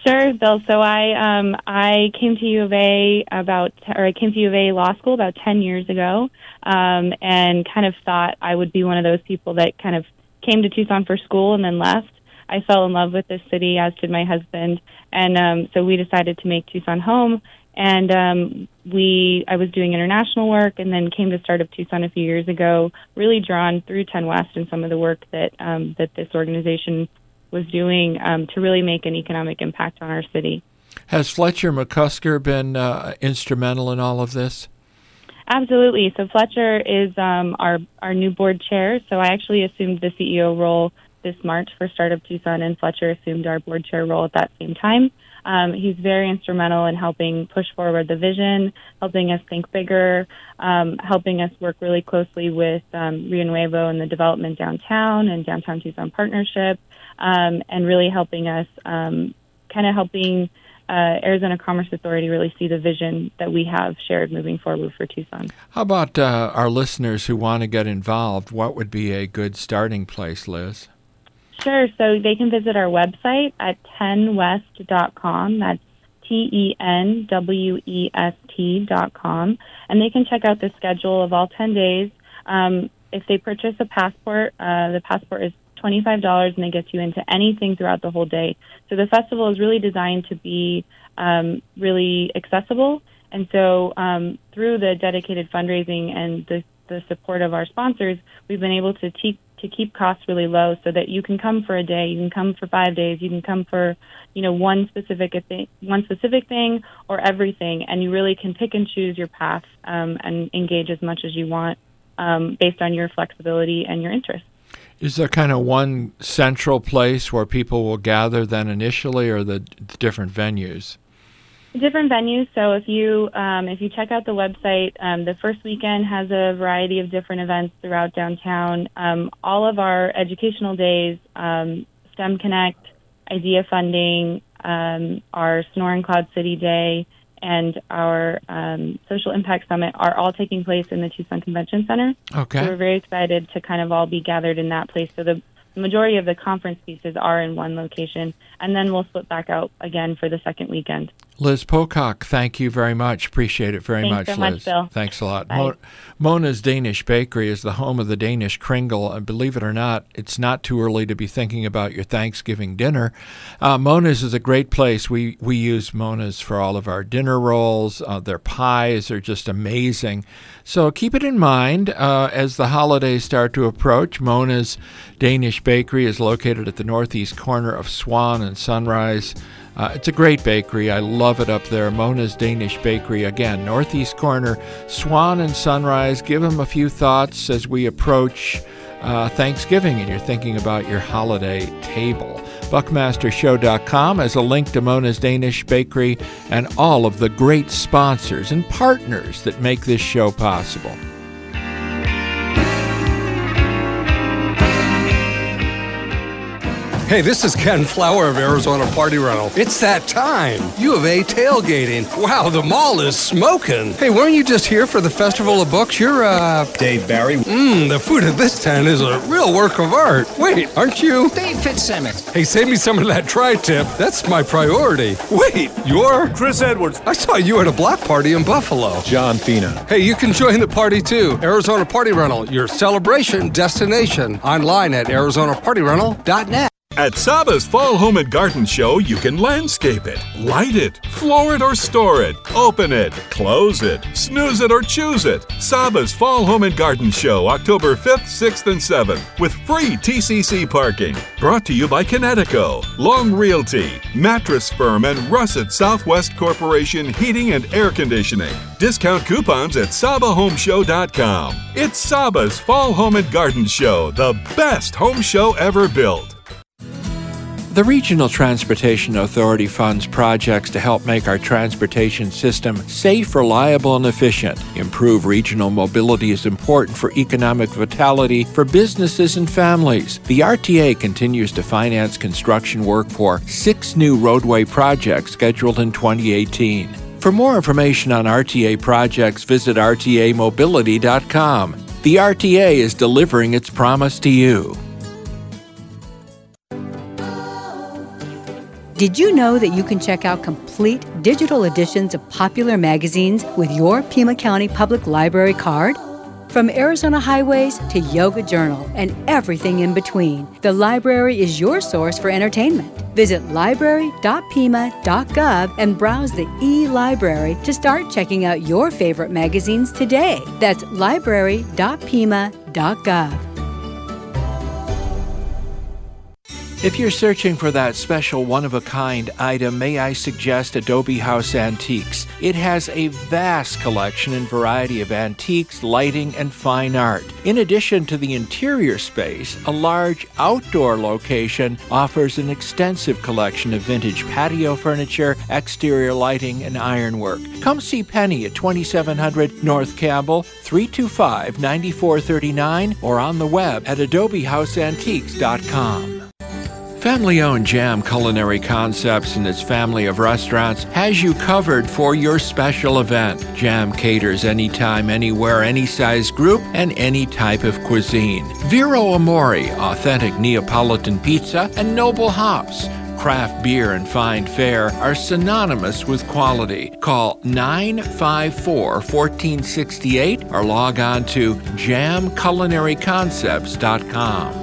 Sure, Bill. So I um, I came to U of A about, or I came to U of A Law School about ten years ago, um, and kind of thought I would be one of those people that kind of came to Tucson for school and then left. I fell in love with this city, as did my husband, and um, so we decided to make Tucson home. And um, we, I was doing international work, and then came to Startup Tucson a few years ago. Really drawn through ten West and some of the work that um, that this organization was doing um, to really make an economic impact on our city. Has Fletcher McCusker been uh, instrumental in all of this? Absolutely. So Fletcher is um, our, our new board chair. So I actually assumed the C E O role this March for Startup Tucson, and Fletcher assumed our board chair role at that same time. Um, he's very instrumental in helping push forward the vision, helping us think bigger, um, helping us work really closely with um, Rio Nuevo and the development downtown and Downtown Tucson Partnership, um, and really helping us, um, kind of helping uh, Arizona Commerce Authority really see the vision that we have shared moving forward for Tucson. How about uh, our listeners who want to get involved? What would be a good starting place, Liz? Sure. So they can visit our website at ten west dot com. That's T E N W E S T dot com. And they can check out the schedule of all ten days. Um, if they purchase a passport, uh, the passport is twenty-five dollars, and they get you into anything throughout the whole day. So the festival is really designed to be um, really accessible. And so um, through the dedicated fundraising and the, the support of our sponsors, we've been able to teach to keep costs really low so that you can come for a day, you can come for five days, you can come for, you know, one specific thing, one specific thing or everything, and you really can pick and choose your path um, and engage as much as you want um, based on your flexibility and your interests. Is there kind of one central place where people will gather then initially, or the, the different venues? Different venues. So if you um, if you check out the website, um, the first weekend has a variety of different events throughout downtown. Um, all of our educational days, um, STEM Connect, Idea Funding, um, our Sonoran Cloud City Day, and our um, Social Impact Summit are all taking place in the Tucson Convention Center. Okay. So we're very excited to kind of all be gathered in that place. So the The majority of the conference pieces are in one location, and then we'll split back out again for the second weekend. Liz Pocock, thank you very much. Appreciate it very Thanks much, so Liz. much, Bill. Thanks a lot. Bye. Mo- Mona's Danish Bakery is the home of the Danish Kringle, and believe it or not, it's not too early to be thinking about your Thanksgiving dinner. Uh, Mona's is a great place. We we use Mona's for all of our dinner rolls. Uh, their pies are just amazing. So keep it in mind uh, as the holidays start to approach. Mona's Danish Bakery is located at the northeast corner of Swan and Sunrise. Uh, it's a great bakery. I love it up there. Mona's Danish Bakery, again, northeast corner, Swan and Sunrise. Give them a few thoughts as we approach uh, Thanksgiving and you're thinking about your holiday table. Buckmaster Show dot com has a link to Mona's Danish Bakery and all of the great sponsors and partners that make this show possible. Hey, this is Ken Flower of Arizona Party Rental. It's that time. U of A tailgating. Wow, the mall is smoking. Hey, weren't you just here for the Festival of Books? You're, uh... Dave Barry. Mmm, the food at this tent is a real work of art. Wait, aren't you? Dave Fitzsimmons. Hey, save me some of that tri-tip. That's my priority. Wait, you're... Chris Edwards. I saw you at a block party in Buffalo. John Fina. Hey, you can join the party too. Arizona Party Rental, your celebration destination. Online at arizona party rental dot net. At Saba's Fall Home and Garden Show, you can landscape it, light it, floor it or store it, open it, close it, snooze it or choose it. Saba's Fall Home and Garden Show, October fifth, sixth, and seventh, with free T C C parking. Brought to you by Connecticut, Long Realty, Mattress Firm, and Russet Southwest Corporation Heating and Air Conditioning. Discount coupons at saba home show dot com. It's Saba's Fall Home and Garden Show, the best home show ever built. The Regional Transportation Authority funds projects to help make our transportation system safe, reliable, and efficient. Improve regional mobility is important for economic vitality for businesses and families. The R T A continues to finance construction work for six new roadway projects scheduled in twenty eighteen. For more information on R T A projects, visit r t a mobility dot com. The R T A is delivering its promise to you. Did you know that you can check out complete digital editions of popular magazines with your Pima County Public Library card? From Arizona Highways to Yoga Journal and everything in between, the library is your source for entertainment. Visit library dot pima dot gov and browse the e-library to start checking out your favorite magazines today. That's library dot pima dot gov. If you're searching for that special one-of-a-kind item, may I suggest Adobe House Antiques. It has a vast collection and variety of antiques, lighting, and fine art. In addition to the interior space, a large outdoor location offers an extensive collection of vintage patio furniture, exterior lighting, and ironwork. Come see Penny at twenty-seven hundred North Campbell, three two five, nine four three nine, or on the web at adobe house antiques dot com. Family-owned Jam Culinary Concepts and its family of restaurants has you covered for your special event. Jam caters anytime, anywhere, any size group, and any type of cuisine. Vero Amore, authentic Neapolitan pizza, and Noble Hops. Craft beer and fine fare are synonymous with quality. Call nine five four, one four six eight or log on to jam culinary concepts dot com.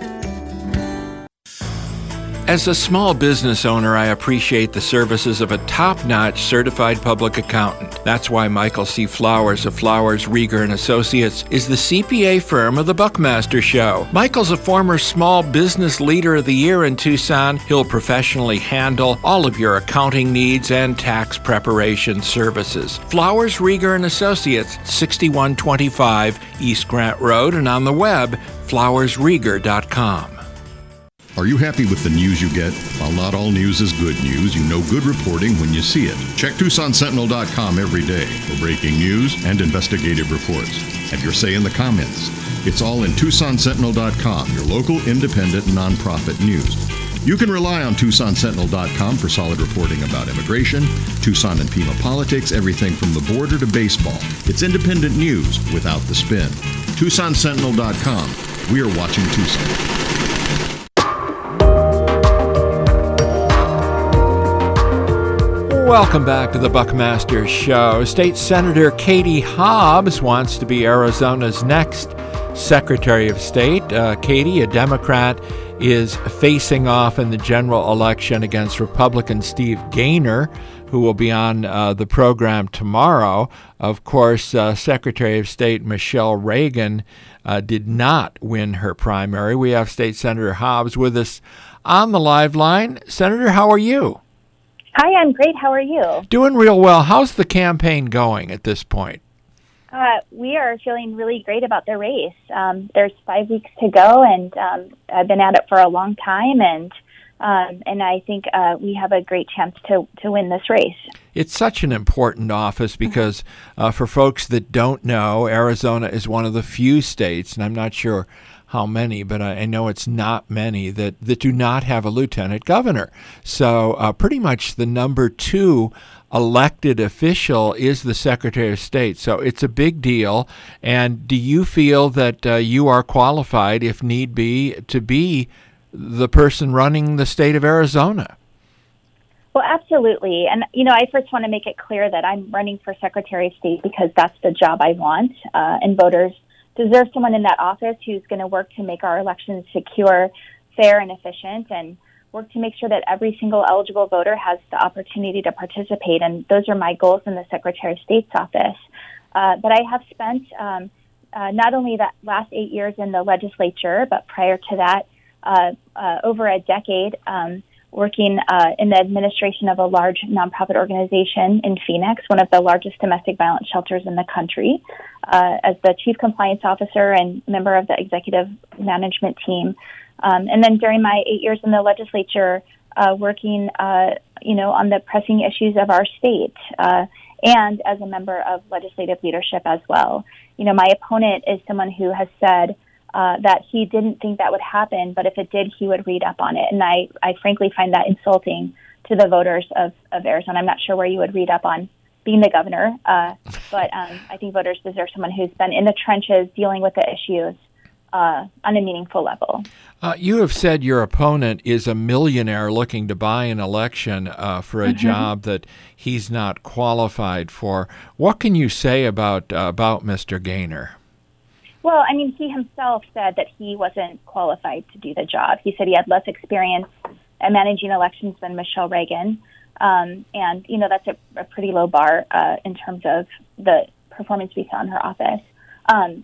As a small business owner, I appreciate the services of a top-notch certified public accountant. That's why Michael C. Flowers of Flowers, Rieger and Associates is the C P A firm of the Buckmaster Show. Michael's a former Small Business Leader of the Year in Tucson. He'll professionally handle all of your accounting needs and tax preparation services. Flowers, Rieger and Associates, sixty-one twenty-five East Grant Road, and on the web, flowers rieger dot com. Are you happy with the news you get? While not all news is good news, you know good reporting when you see it. Check Tucson Sentinel dot com every day for breaking news and investigative reports. Have your say in the comments. It's all in Tucson Sentinel dot com, your local independent nonprofit news. You can rely on Tucson Sentinel dot com for solid reporting about immigration, Tucson and Pima politics, everything from the border to baseball. It's independent news without the spin. Tucson Sentinel dot com. We are watching Tucson. Welcome back to the Buckmaster Show. State Senator Katie Hobbs wants to be Arizona's next Secretary of State. Uh, Katie, a Democrat, is facing off in the general election against Republican Steve Gaynor, who will be on uh, the program tomorrow. Of course, uh, Secretary of State Michelle Reagan uh, did not win her primary. We have State Senator Hobbs with us on the live line. Senator, how are you? Hi, I'm great. How are you? Doing real well. How's the campaign going at this point? Uh, we are feeling really great about the race. Um, there's five weeks to go, and um, I've been at it for a long time, and um, and I think uh, we have a great chance to, to win this race. It's such an important office because uh, for folks that don't know, Arizona is one of the few states, and I'm not sure how many, but I, I know it's not many, that, that do not have a lieutenant governor. So uh, pretty much the number two elected official is the Secretary of State. So it's a big deal. And do you feel that uh, you are qualified, if need be, to be the person running the state of Arizona? Well, absolutely. And, you know, I first want to make it clear that I'm running for Secretary of State because that's the job I want, uh, and voters deserve someone in that office who's going to work to make our elections secure, fair, and efficient, and work to make sure that every single eligible voter has the opportunity to participate. And those are my goals in the Secretary of State's office. Uh, but I have spent um, uh, not only the last eight years in the legislature, but prior to that, uh, uh, over a decade um, working uh, in the administration of a large nonprofit organization in Phoenix, one of the largest domestic violence shelters in the country, uh, as the chief compliance officer and member of the executive management team. Um, and then during my eight years in the legislature, uh, working, uh, you know, on the pressing issues of our state, uh, and as a member of legislative leadership as well. You know, my opponent is someone who has said Uh, that he didn't think that would happen, but if it did, he would read up on it. And I, I frankly find that insulting to the voters of, of Arizona. I'm not sure where you would read up on being the governor, uh, but um, I think voters deserve someone who's been in the trenches dealing with the issues uh, on a meaningful level. Uh, you have said your opponent is a millionaire looking to buy an election uh, for a mm-hmm. job that he's not qualified for. What can you say about uh, about Mister Gaynor? Well, I mean, he himself said that he wasn't qualified to do the job. He said he had less experience at managing elections than Michelle Reagan. Um, and, you know, that's a, a pretty low bar uh, in terms of the performance we saw in her office. Um,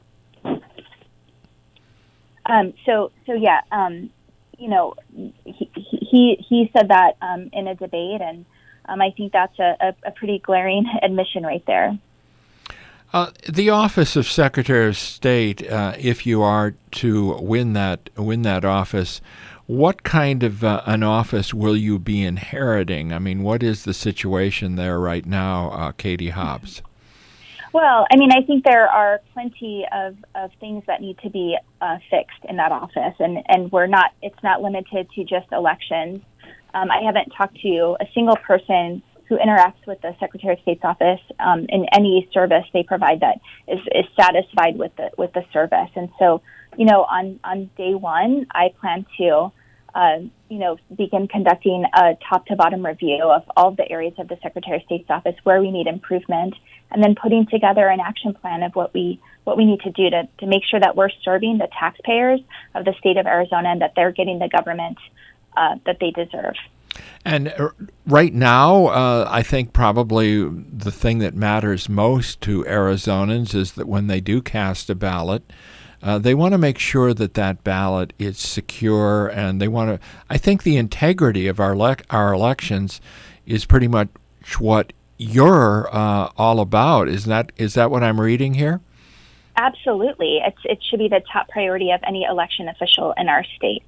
um, so, so yeah, um, you know, he, he, he said that um, in a debate, and um, I think that's a, a, a pretty glaring admission right there. Uh, the office of Secretary of State, uh, if you are to win that win that office, what kind of uh, an office will you be inheriting? I mean, what is the situation there right now, uh, Katie Hobbs? Well, I mean, I think there are plenty of, of things that need to be uh, fixed in that office, and, and we're not. It's not limited to just elections. Um, I haven't talked to a single person who interacts with the Secretary of State's office um, in any service they provide that is, is satisfied with the with the service. And so, you know, on, on day one, I plan to, uh, you know, begin conducting a top-to-bottom review of all of the areas of the Secretary of State's office where we need improvement, and then putting together an action plan of what we what we need to do to, to make sure that we're serving the taxpayers of the state of Arizona and that they're getting the government uh, that they deserve. And right now, uh, I think probably the thing that matters most to Arizonans is that when they do cast a ballot, uh, they want to make sure that that ballot is secure, and they want to. I think the integrity of our le- our elections is pretty much what you're uh, all about. Is that is that what I'm reading here? Absolutely, it's it should be the top priority of any election official in our state.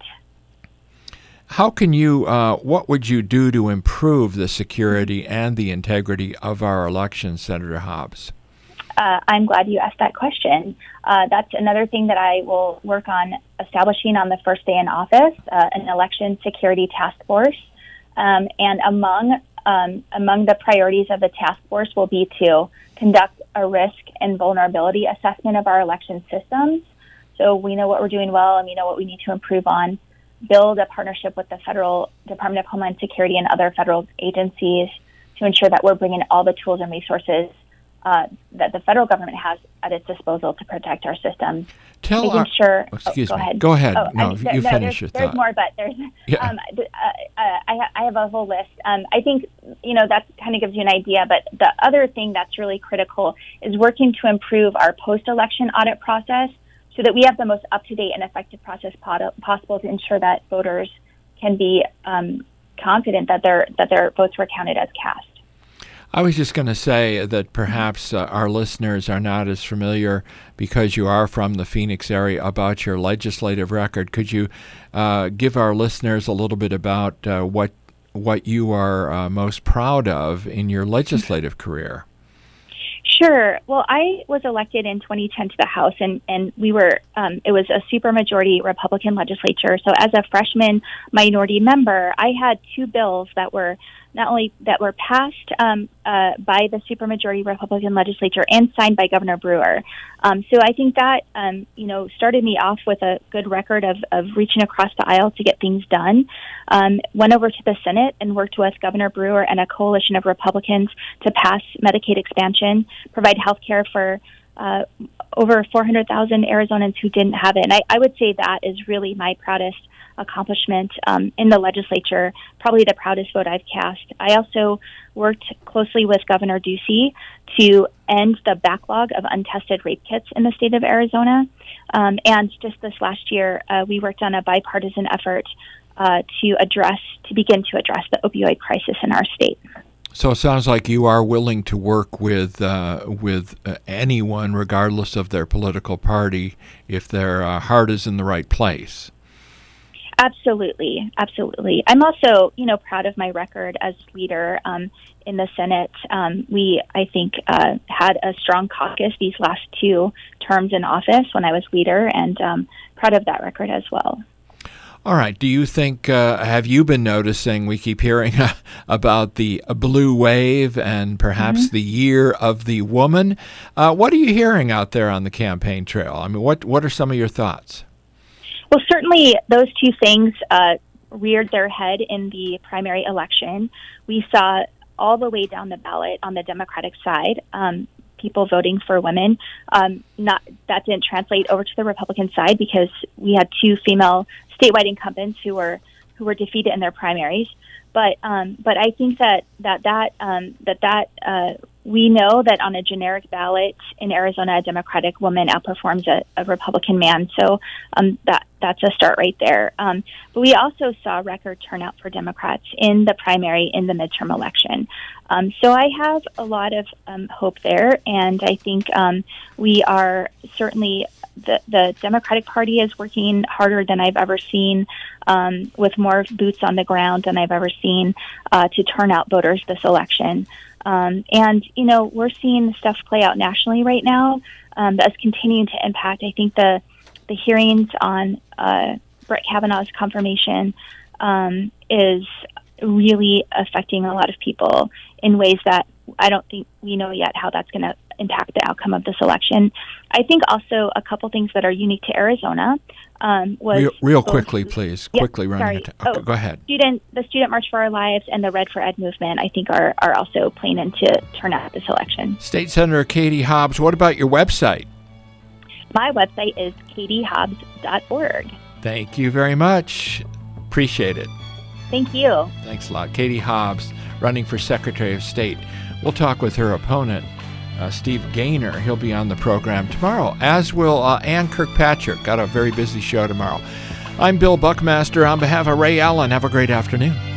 How can you, uh, what would you do to improve the security and the integrity of our elections, Senator Hobbs? Uh, I'm glad you asked that question. Uh, that's another thing that I will work on establishing on the first day in office, uh, an election security task force. Um, and among um, among the priorities of the task force will be to conduct a risk and vulnerability assessment of our election systems. So we know what we're doing well and we know what we need to improve on. Build a partnership with the Federal Department of Homeland Security and other federal agencies to ensure that we're bringing all the tools and resources uh, that the federal government has at its disposal to protect our systems. Tell Making our, sure. Excuse oh, go me. ahead. Go ahead. Oh, no, I, you there, finish no, your there's, thought. There's more, but there's. Yeah. Um, uh, uh, I, I have a whole list. Um, I think you know that kind of gives you an idea. But the other thing that's really critical is working to improve our post-election audit process, so that we have the most up-to-date and effective process possible to ensure that voters can be um, confident that their that their votes were counted as cast. I was just going to say that perhaps uh, our listeners are not as familiar, because you are from the Phoenix area, about your legislative record. Could you uh, give our listeners a little bit about uh, what what you are uh, most proud of in your legislative career? Sure. Well, I was elected in twenty ten to the House, and, and we were, um, it was a supermajority Republican legislature. So as a freshman minority member, I had two bills that were not only that were passed um, uh, by the supermajority Republican legislature and signed by Governor Brewer. Um, so I think that, um, you know, started me off with a good record of, of reaching across the aisle to get things done. Um, went over to the Senate and worked with Governor Brewer and a coalition of Republicans to pass Medicaid expansion, provide health care for uh, over four hundred thousand Arizonans who didn't have it. And I, I would say that is really my proudest accomplishment um, in the legislature, probably the proudest vote I've cast. I also worked closely with Governor Ducey to end the backlog of untested rape kits in the state of Arizona. Um, and just this last year, uh, we worked on a bipartisan effort uh, to address, to begin to address the opioid crisis in our state. So it sounds like you are willing to work with uh, with uh, anyone, regardless of their political party, if their uh, heart is in the right place. Absolutely, absolutely. I'm also, you know, proud of my record as leader um, in the Senate. Um, we, I think, uh, had a strong caucus these last two terms in office when I was leader, and um, proud of that record as well. All right. Do you think, uh, have you been noticing, we keep hearing about the blue wave and perhaps mm-hmm. the year of the woman. Uh, what are you hearing out there on the campaign trail? I mean, what, what are some of your thoughts? Well, certainly those two things uh, reared their head in the primary election. We saw all the way down the ballot on the Democratic side, um, people voting for women. Um, not that didn't translate over to the Republican side because we had two female statewide incumbents who were who were defeated in their primaries. But um, but I think that that that um, that that uh, we know that on a generic ballot in Arizona, a Democratic woman outperforms a, a Republican man. So um, that that's a start right there. Um, but we also saw record turnout for Democrats in the primary in the midterm election. Um, so I have a lot of um, hope there, and I think um, we are certainly. The, the Democratic Party is working harder than I've ever seen, um, with more boots on the ground than I've ever seen uh, to turn out voters this election. Um, and, you know, we're seeing stuff play out nationally right now um, that's continuing to impact. I think the, the hearings on uh, Brett Kavanaugh's confirmation um, is really affecting a lot of people in ways that I don't think we know yet how that's going to impact the outcome of this election. I think also a couple things that are unique to Arizona um, was... Real, real quickly, please. Yeah, quickly running sorry. it. Okay, oh, go ahead. Student, the Student March for Our Lives and the Red for Ed movement, I think, are, are also playing into turnout this election. State Senator Katie Hobbs, what about your website? My website is katie hobbs dot org. Thank you very much. Appreciate it. Thank you. Thanks a lot. Katie Hobbs, running for Secretary of State. We'll talk with her opponent, uh, Steve Gaynor. He'll be on the program tomorrow, as will uh, Ann Kirkpatrick. Got a very busy show tomorrow. I'm Bill Buckmaster on behalf of Ray Allen. Have a great afternoon.